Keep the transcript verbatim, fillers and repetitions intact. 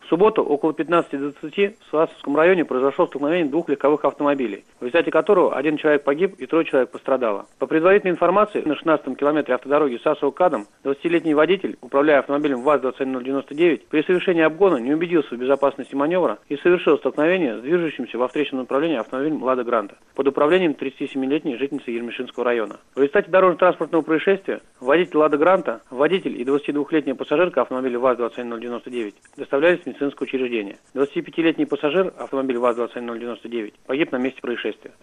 В субботу около пятнадцати двадцати в Сватовском районе произошло столкновение двух легковых автомобилей, в результате которого один человек погиб и трое человек пострадало. По предварительной информации, на шестнадцатом километре автодороги Сасово-Кадом двадцатилетний водитель, управляя автомобилем ВАЗ двадцать один ноль девяносто девять, при совершении обгона не убедился в безопасности маневра и совершил столкновение с движущимся во встречном направлении автомобилем «Лада Гранта» под управлением тридцатисемилетней жительницы Ермешинского района. В результате дорожно-транспортного происшествия водитель «Лада Гранта», водитель и двадцатидвухлетняя пассажирка автомобиля ВАЗ двадцать один ноль девяносто девять доставлялись в медицинское учреждение. двадцатипятилетний пассажир автомобиля ВАЗ двадцать один ноль девяносто девять погиб на месте происшествия.